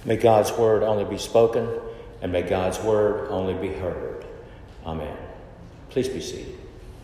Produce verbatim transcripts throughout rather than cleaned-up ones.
May God's word only be spoken, and may God's word only be heard. Amen. Please be seated.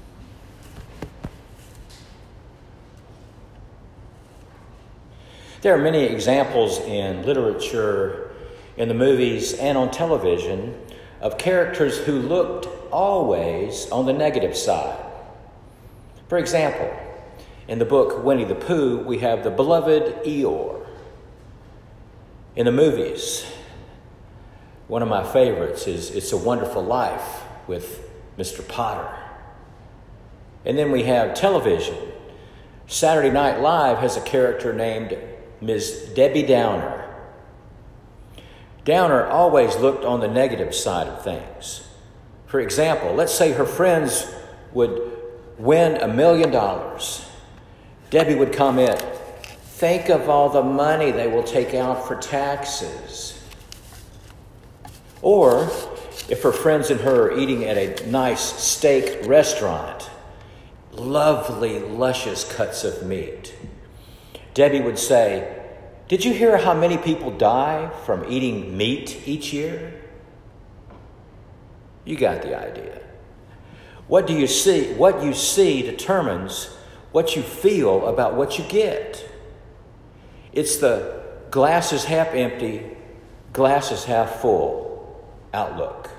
There are many examples in literature, in the movies, and on television of characters who looked always on the negative side. For example, in the book Winnie the Pooh, we have the beloved Eeyore. In the movies, one of my favorites is It's a Wonderful Life with Mister Potter. And then we have television. Saturday Night Live has a character named Miss Debbie Downer. Downer always looked on the negative side of things. For example, let's say her friends would win a million dollars. Debbie would comment, "Think of all the money they will take out for taxes." Or, if her friends and her are eating at a nice steak restaurant, lovely, luscious cuts of meat, Debbie would say, "Did you hear how many people die from eating meat each year?" You got the idea. What do you see? What you see determines what you feel about what you get. It's the glass is half empty, glass is half full outlook.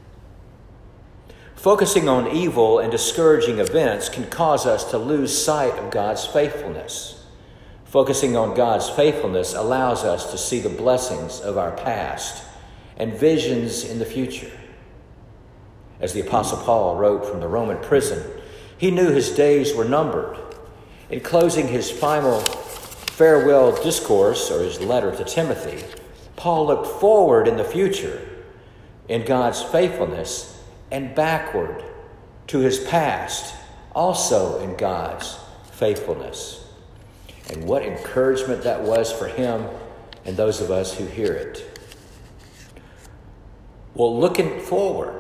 Focusing on evil and discouraging events can cause us to lose sight of God's faithfulness. Focusing on God's faithfulness allows us to see the blessings of our past and visions in the future. As the Apostle Paul wrote from the Roman prison, he knew his days were numbered. In closing his final farewell discourse, or his letter to Timothy, Paul looked forward in the future in God's faithfulness and backward to his past, also in God's faithfulness. And what encouragement that was for him and those of us who hear it. Well, looking forward,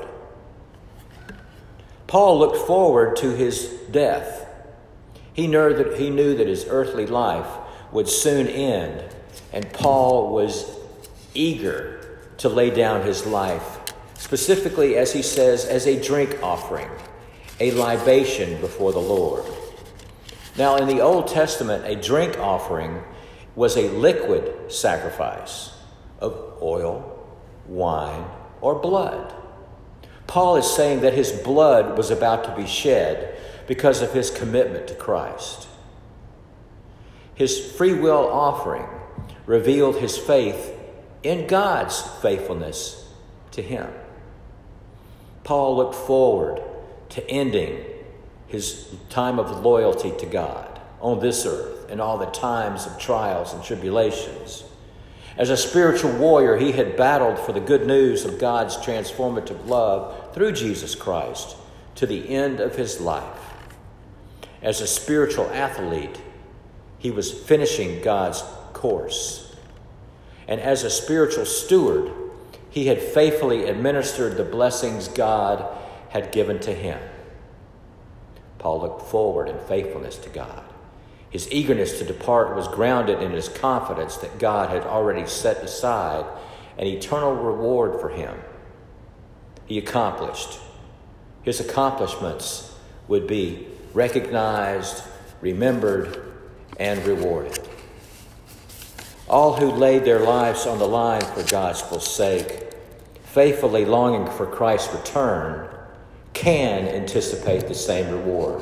Paul looked forward to his death. He knew that, he knew that his earthly life would soon end, and Paul was eager to lay down his life, specifically, as he says, as a drink offering, a libation before the Lord. Now, in the Old Testament, a drink offering was a liquid sacrifice of oil, wine, or blood. Paul is saying that his blood was about to be shed because of his commitment to Christ. His free will offering revealed his faith in God's faithfulness to him. Paul looked forward to ending his time of loyalty to God on this earth and all the times of trials and tribulations. As a spiritual warrior, he had battled for the good news of God's transformative love through Jesus Christ to the end of his life. As a spiritual athlete, he was finishing God's course. And as a spiritual steward, he had faithfully administered the blessings God had given to him. Paul looked forward in faithfulness to God. His eagerness to depart was grounded in his confidence that God had already set aside an eternal reward for him. He accomplished. His accomplishments would be recognized, remembered, and rewarded. All who laid their lives on the line for gospel's sake, faithfully longing for Christ's return, can anticipate the same reward.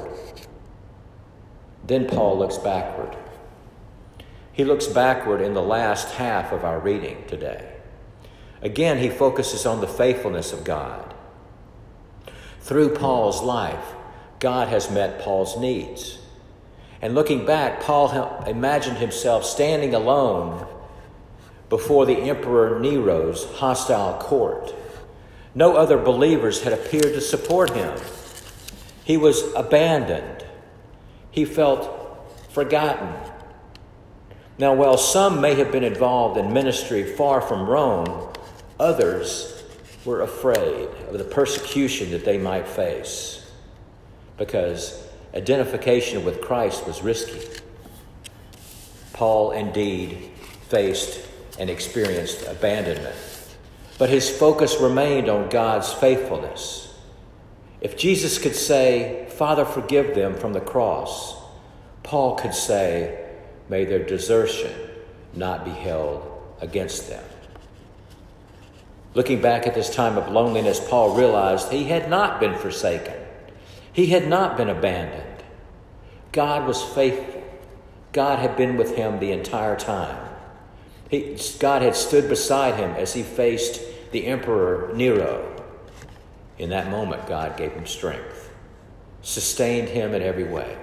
Then Paul looks backward. He looks backward in the last half of our reading today. Again, he focuses on the faithfulness of God. Through Paul's life, God has met Paul's needs. And looking back, Paul imagined himself standing alone before the Emperor Nero's hostile court. No other believers had appeared to support him. He was abandoned. He felt forgotten. Now, while some may have been involved in ministry far from Rome, others were afraid of the persecution that they might face because identification with Christ was risky. Paul indeed faced and experienced abandonment. But his focus remained on God's faithfulness. If Jesus could say, "Father, forgive them," from the cross, Paul could say, "May their desertion not be held against them." Looking back at this time of loneliness, Paul realized he had not been forsaken. He had not been abandoned. God was faithful. God had been with him the entire time. He, God had stood beside him as he faced the Emperor Nero. In that moment, God gave him strength, sustained him in every way.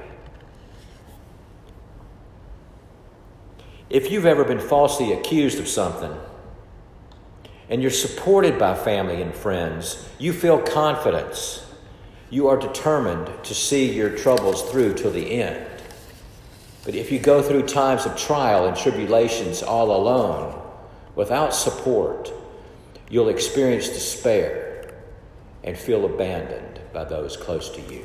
If you've ever been falsely accused of something, and you're supported by family and friends, you feel confidence. You are determined to see your troubles through till the end. But if you go through times of trial and tribulations all alone, without support, you'll experience despair and feel abandoned by those close to you.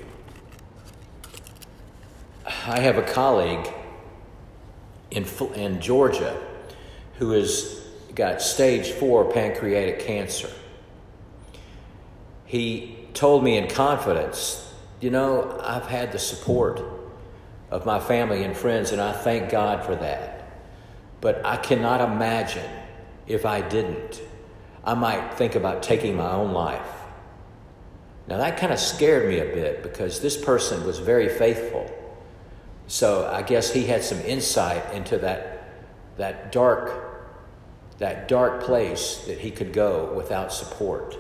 I have a colleague in, in Georgia who has got stage four pancreatic cancer. He told me in confidence, "You know, I've had the support of my family and friends, and I thank God for that. But I cannot imagine if I didn't, I might think about taking my own life." Now that kind of scared me a bit because this person was very faithful. So I guess he had some insight into that, that dark, that dark place that he could go without support.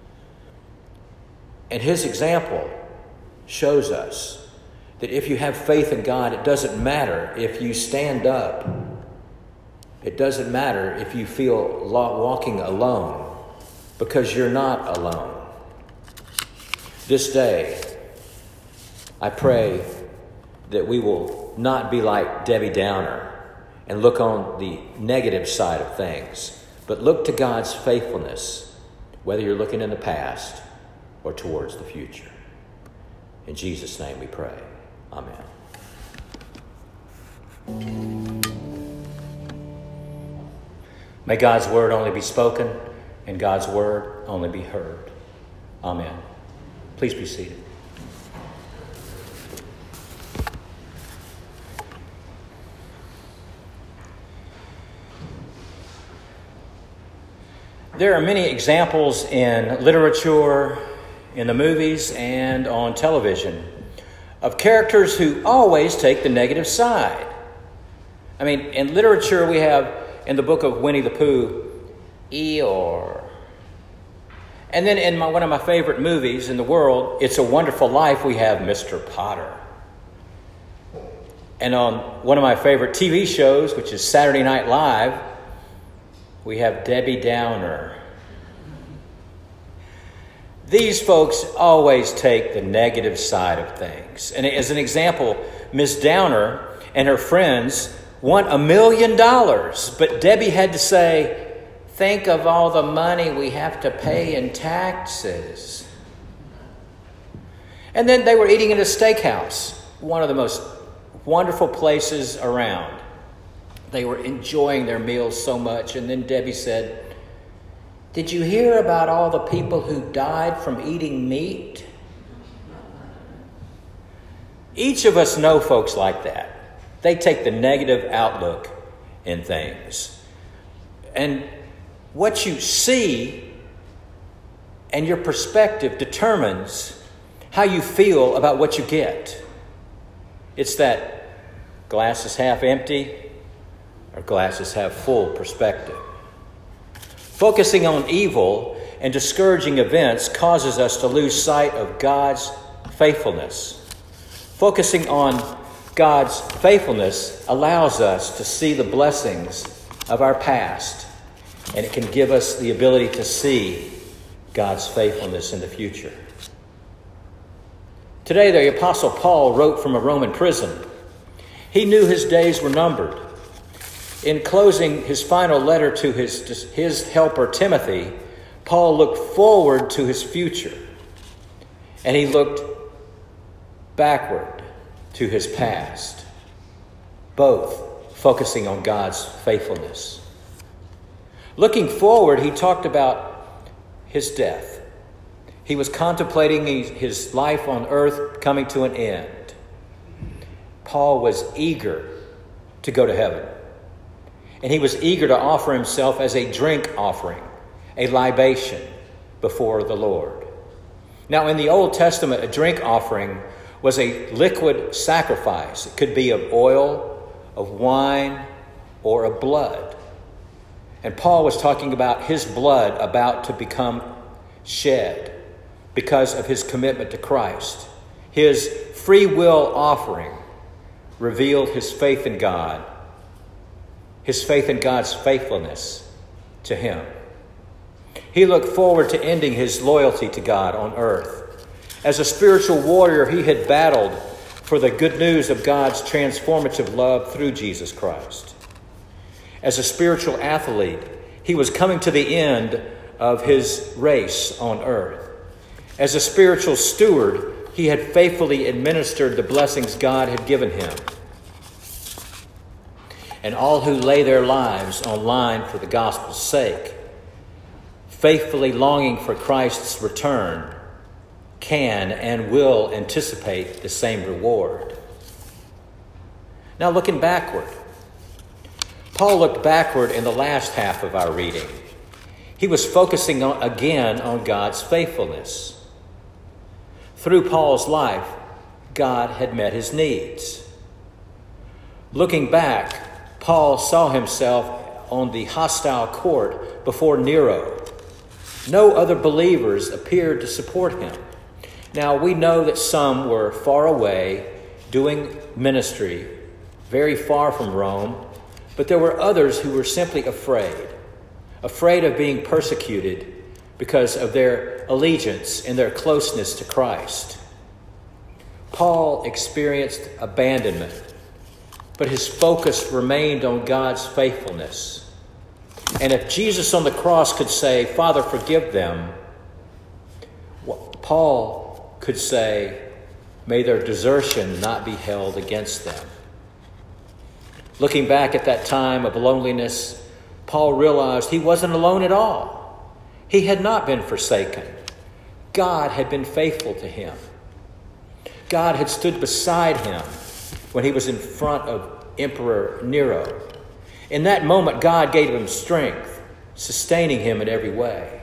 And his example shows us that if you have faith in God, it doesn't matter if you stand up. It doesn't matter if you feel walking alone, because you're not alone. This day, I pray that we will not be like Debbie Downer and look on the negative side of things, but look to God's faithfulness, whether you're looking in the past or towards the future. In Jesus' name we pray. Amen. May God's word only be spoken and God's word only be heard. Amen. Please be seated. There are many examples in literature, in the movies, and on television of characters who always take the negative side. I mean, in literature, we have in the book of Winnie the Pooh, Eeyore. And then in my, one of my favorite movies in the world, It's a Wonderful Life, we have Mister Potter. And on one of my favorite T V shows, which is Saturday Night Live, we have Debbie Downer. These folks always take the negative side of things. And as an example, Miss Downer and her friends want a million dollars, but Debbie had to say, "Think of all the money we have to pay in taxes." And then they were eating at a steakhouse, one of the most wonderful places around. They were enjoying their meals so much. And then Debbie said, "Did you hear about all the people who died from eating meat?" Each of us know folks like that. They take the negative outlook in things. And what you see and your perspective determines how you feel about what you get. It's that glass is half empty or glass is half full perspective. Focusing on evil and discouraging events causes us to lose sight of God's faithfulness. Focusing on God's faithfulness allows us to see the blessings of our past, and it can give us the ability to see God's faithfulness in the future. Today, the Apostle Paul wrote from a Roman prison. He knew his days were numbered. In closing his final letter to his, his helper Timothy, Paul looked forward to his future, and he looked backward to his past, both focusing on God's faithfulness. Looking forward, he talked about his death. He was contemplating his life on earth coming to an end. Paul was eager to go to heaven. And he was eager to offer himself as a drink offering, a libation before the Lord. Now, in the Old Testament, a drink offering was a liquid sacrifice. It could be of oil, of wine, or of blood. And Paul was talking about his blood about to become shed because of his commitment to Christ. His free will offering revealed his faith in God, his faith in God's faithfulness to him. He looked forward to ending his loyalty to God on earth. As a spiritual warrior, he had battled for the good news of God's transformative love through Jesus Christ. As a spiritual athlete, he was coming to the end of his race on earth. As a spiritual steward, he had faithfully administered the blessings God had given him. And all who lay their lives on line for the gospel's sake, faithfully longing for Christ's return, can and will anticipate the same reward. Now, looking backward, Paul looked backward in the last half of our reading. He was focusing on, again on God's faithfulness. Through Paul's life, God had met his needs. Looking back, Paul saw himself on the hostile court before Nero. No other believers appeared to support him. Now, we know that some were far away doing ministry, very far from Rome, but there were others who were simply afraid, afraid of being persecuted because of their allegiance and their closeness to Christ. Paul experienced abandonment, but his focus remained on God's faithfulness. And if Jesus on the cross could say, "Father, forgive them," Paul could say, "May their desertion not be held against them." Looking back at that time of loneliness, Paul realized he wasn't alone at all. He had not been forsaken. God had been faithful to him. God had stood beside him when he was in front of Emperor Nero. In that moment, God gave him strength, sustaining him in every way.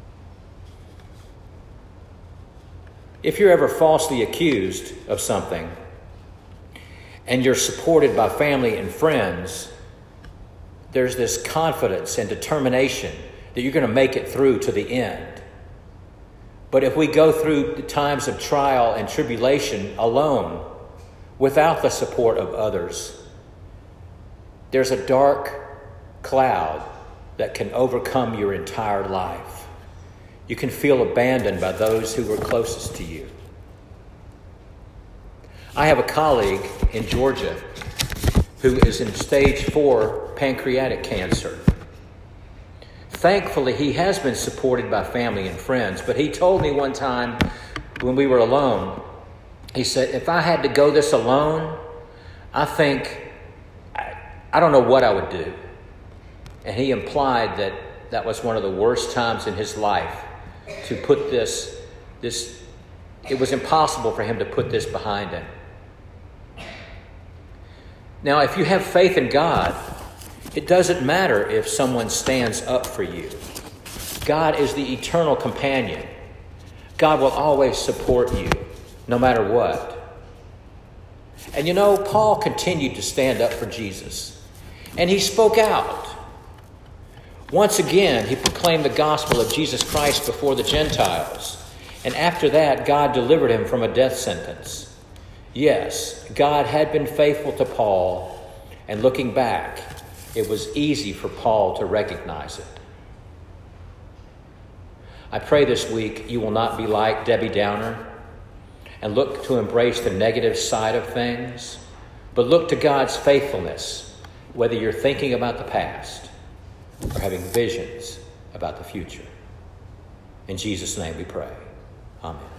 If you're ever falsely accused of something, and you're supported by family and friends, there's this confidence and determination that you're going to make it through to the end. But if we go through the times of trial and tribulation alone, without the support of others, there's a dark cloud that can overcome your entire life. You can feel abandoned by those who were closest to you. I have a colleague in Georgia who is in stage four pancreatic cancer. Thankfully, he has been supported by family and friends, but he told me one time when we were alone, he said, "If I had to go this alone, I think, I, I don't know what I would do." And he implied that that was one of the worst times in his life to put this, this, it was impossible for him to put this behind him. Now, if you have faith in God, it doesn't matter if someone stands up for you. God is the eternal companion. God will always support you, no matter what. And you know, Paul continued to stand up for Jesus, and he spoke out. Once again, he proclaimed the gospel of Jesus Christ before the Gentiles, and after that, God delivered him from a death sentence. Yes, God had been faithful to Paul, and looking back, it was easy for Paul to recognize it. I pray this week you will not be like Debbie Downer and look to embrace the negative side of things, but look to God's faithfulness, whether you're thinking about the past or having visions about the future. In Jesus' name we pray. Amen.